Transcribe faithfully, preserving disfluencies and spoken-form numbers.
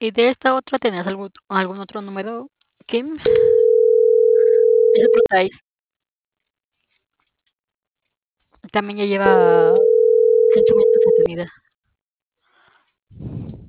¿Y de esta otra tenías algún algún otro número, Kim? Es otro país. También ya lleva cinco minutos de salida.